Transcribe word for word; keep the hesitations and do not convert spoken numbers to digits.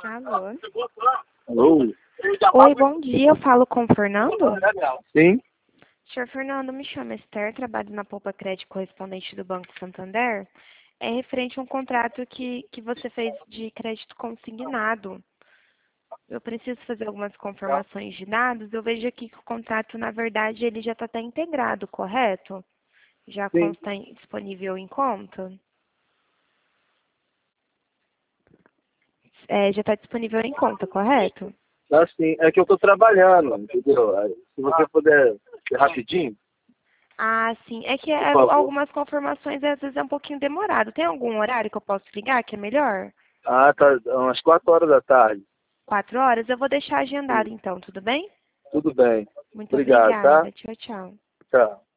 Alô? Alô? Oi, bom dia. Eu falo com o Fernando? Sim? Senhor Fernando, me chamo Esther, trabalho na Poupa Crédito Correspondente do Banco Santander. É referente a um contrato que, que você fez de crédito consignado. Eu preciso fazer algumas confirmações de dados. Eu vejo aqui que o contrato, na verdade, ele já está até integrado, correto? Já Sim. consta em- disponível em conta? É, já está disponível em conta, correto? Assim, é que eu tô trabalhando, entendeu? Aí, se você puder ser rapidinho, Ah, sim. É que por é, favor. algumas confirmações às vezes é um pouquinho demorado. Tem algum horário que eu posso ligar que é melhor? Ah, tá umas quatro horas da tarde. Quatro horas? Eu vou deixar agendado Sim. então, tudo bem? Tudo bem. Muito Obrigado, tá? obrigada. Tchau, tchau. Tchau.